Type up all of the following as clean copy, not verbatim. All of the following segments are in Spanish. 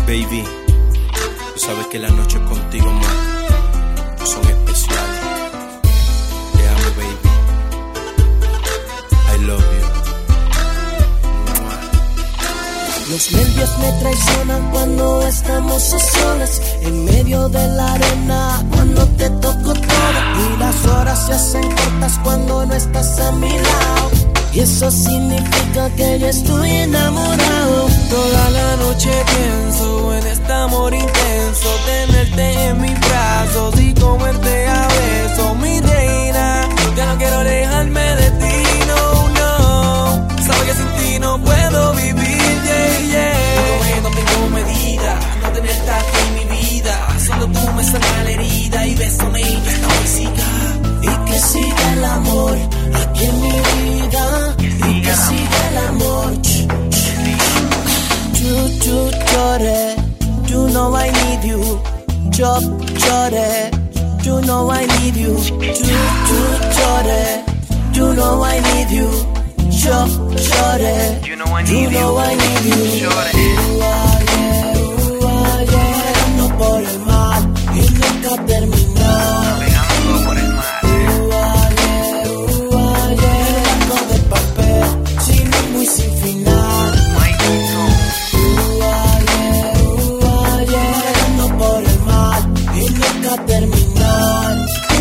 Baby, tú sabes que las noches contigo más son especiales. Te amo, baby. I love you. Los nervios me traicionan cuando estamos a solas, en medio de la arena, cuando te toco todo. Y las horas se hacen cortas cuando no estás a mi lado, y eso significa que yo estoy enamorado. Toda la noche pienso en este amor intenso, tenerte en mis brazos y comerte a besos, mi reina. Ya no quiero alejarme de ti, no, no. Sabes que sin ti no puedo vivir, yeah, yeah. No tengo medida, no tenerte aquí en mi vida. Solo tú me sanas la herida y bésame y ya estoy siga. Y que siga el amor aquí en mi vida, y que siga el amor. Chore, you know I need you. Chore, you know I need you. Chore, you know I need you. Chore, you know I need you. Navegando por el mar y nunca terminar. Navegando por el mar. Navegando de papel, sin ritmo y sin final. Navegando por el mar y nunca terminar.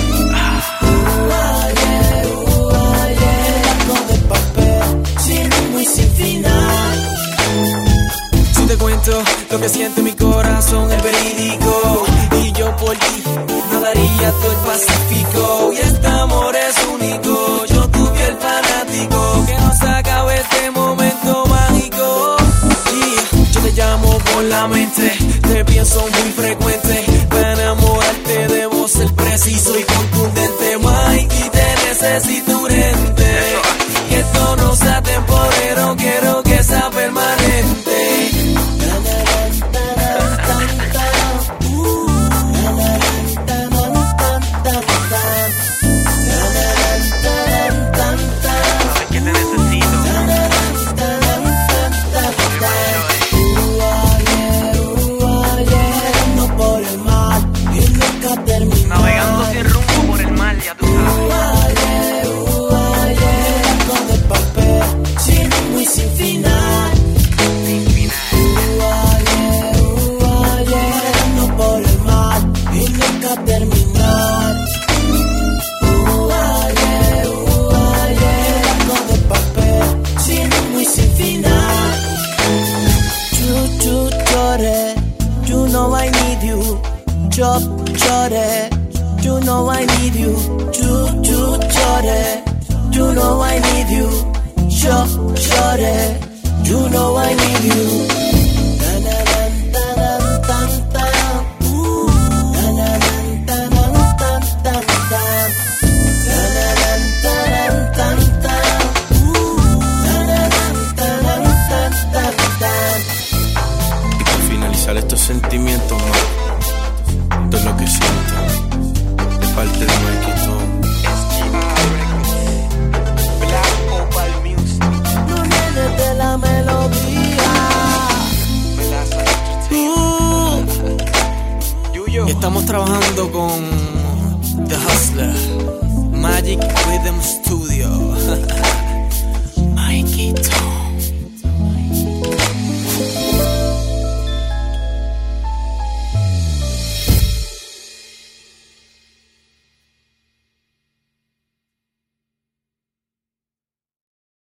Navegando de papel, sin ritmo y sin final. Si te cuento lo que siente mi corazón es verídico, y yo por ti nadaría todo el Pacífico. Y este amor es único, yo tu fiel fanático, que no se acabe este momento mágico. Y yo te llamo por la mente, te pienso muy frecuente. Para enamorarte debo ser preciso y contundente, Mikey, te necesito urgente. Que esto no sea temporero, quiero que sea permanente. Navegando sin rumbo por el mar, ya tú sabes. De papel, sin ritmo y sin final. Sin final. Navegando por el mar y nunca terminar. Navegando de papel, sin ritmo y sin final. Chore, you know I need you. Chore, you know I need you. Chore, you know I need you. Chore, you know I need you. Y para finalizar estos sentimientos, man, todo lo que siento de parte de Mikey Tom. Black Opal Music. No vienes de la melodía. Yuyo. Estamos trabajando con The Hustler, Magic Rhythm Studio.